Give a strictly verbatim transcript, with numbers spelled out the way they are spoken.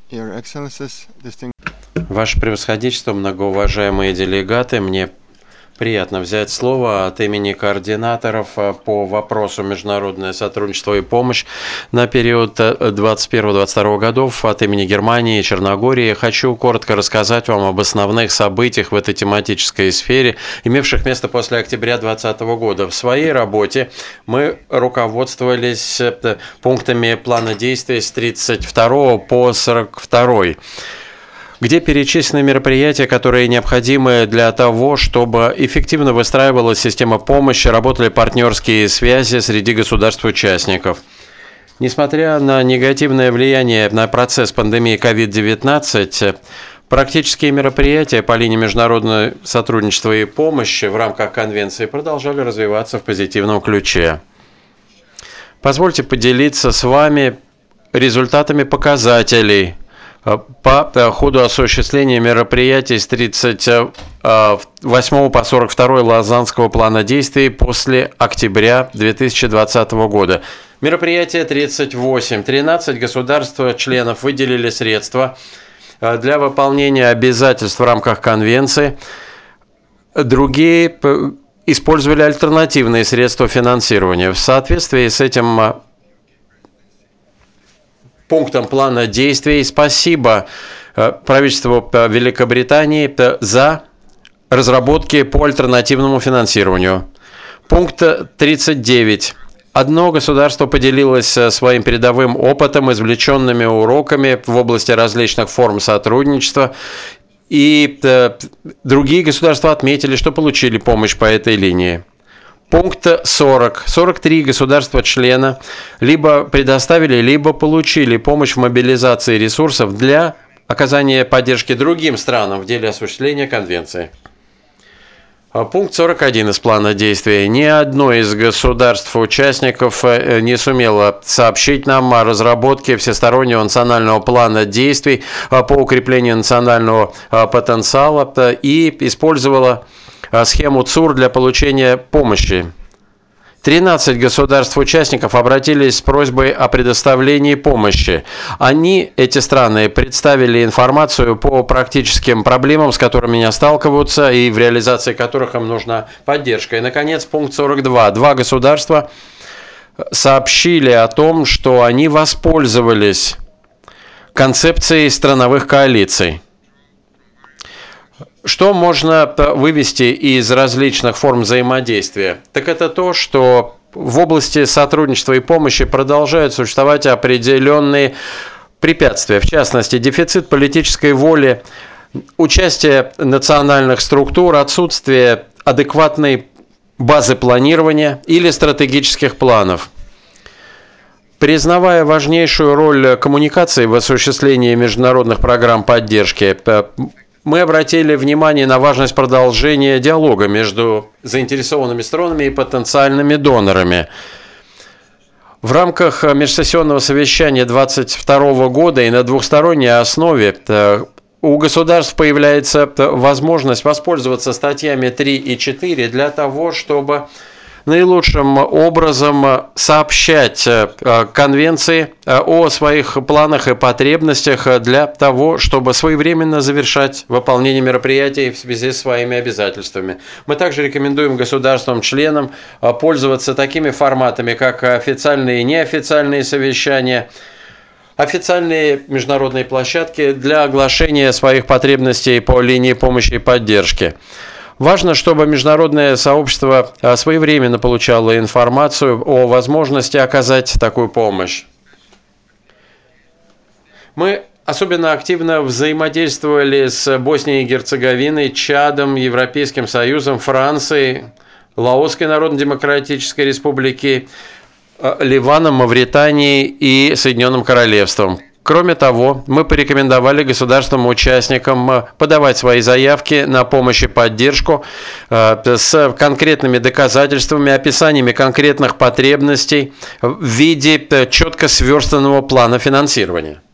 Your Excellencies, distinguished Ваше превосходительство, многоуважаемые делегаты, мне приятно взять слово от имени координаторов по вопросу международное сотрудничество и помощь на период двадцать первого — двадцать второго годов от имени Германии и Черногории. Хочу коротко рассказать вам об основных событиях в этой тематической сфере, имевших место после октября двадцатого года. В своей работе мы руководствовались пунктами плана действий с тридцать второго по сорок второй, где перечислены мероприятия, которые необходимы для того, чтобы эффективно выстраивалась система помощи, работали партнерские связи среди государств-участников. Несмотря на негативное влияние на процесс пандемии ковид девятнадцать, практические мероприятия по линии международного сотрудничества и помощи в рамках конвенции продолжали развиваться в позитивном ключе. Позвольте поделиться с вами результатами показателей по ходу осуществления мероприятий с тридцать восьмого по сорок второй Лозаннского плана действий после октября две тысячи двадцатого года. Мероприятие тридцать восемь. тринадцать государств-членов выделили средства для выполнения обязательств в рамках конвенции. Другие использовали альтернативные средства финансирования. В соответствии с этим пунктом плана действий спасибо правительству Великобритании за разработки по альтернативному финансированию. Пункт тридцать девять. Одно государство поделилось своим передовым опытом, извлеченными уроками в области различных форм сотрудничества, и другие государства отметили, что получили помощь по этой линии. Пункт сорок. сорок три государства-члена либо предоставили, либо получили помощь в мобилизации ресурсов для оказания поддержки другим странам в деле осуществления конвенции. Пункт сорок один из плана действий. Ни одно из государств-участников не сумело сообщить нам о разработке всестороннего национального плана действий по укреплению национального потенциала и использовало схему ЦУР для получения помощи. тринадцать государств-участников обратились с просьбой о предоставлении помощи. Они, эти страны, представили информацию по практическим проблемам, с которыми они сталкиваются, и в реализации которых им нужна поддержка. И, наконец, пункт сорок два. Два государства сообщили о том, что они воспользовались концепцией страновых коалиций. Что можно вывести из различных форм взаимодействия? Так это то, что в области сотрудничества и помощи продолжают существовать определенные препятствия. В частности, дефицит политической воли, участие национальных структур, отсутствие адекватной базы планирования или стратегических планов. Признавая важнейшую роль коммуникации в осуществлении международных программ поддержки, мы обратили внимание на важность продолжения диалога между заинтересованными сторонами и потенциальными донорами. В рамках межсессионного совещания двадцать второго года и на двухсторонней основе у государств появляется возможность воспользоваться статьями три и четыре для того, чтобы наилучшим образом сообщать конвенции о своих планах и потребностях для того, чтобы своевременно завершать выполнение мероприятий в связи с своими обязательствами. Мы также рекомендуем государствам-членам пользоваться такими форматами, как официальные и неофициальные совещания, официальные международные площадки для оглашения своих потребностей по линии помощи и поддержки. Важно, чтобы международное сообщество своевременно получало информацию о возможности оказать такую помощь. Мы особенно активно взаимодействовали с Боснией и Герцеговиной, Чадом, Европейским Союзом, Францией, Лаосской Народно-Демократической Республикой, Ливаном, Мавританией и Соединенным Королевством. Кроме того, мы порекомендовали государствам-участникам подавать свои заявки на помощь и поддержку с конкретными доказательствами, описаниями конкретных потребностей в виде четко сверстанного плана финансирования.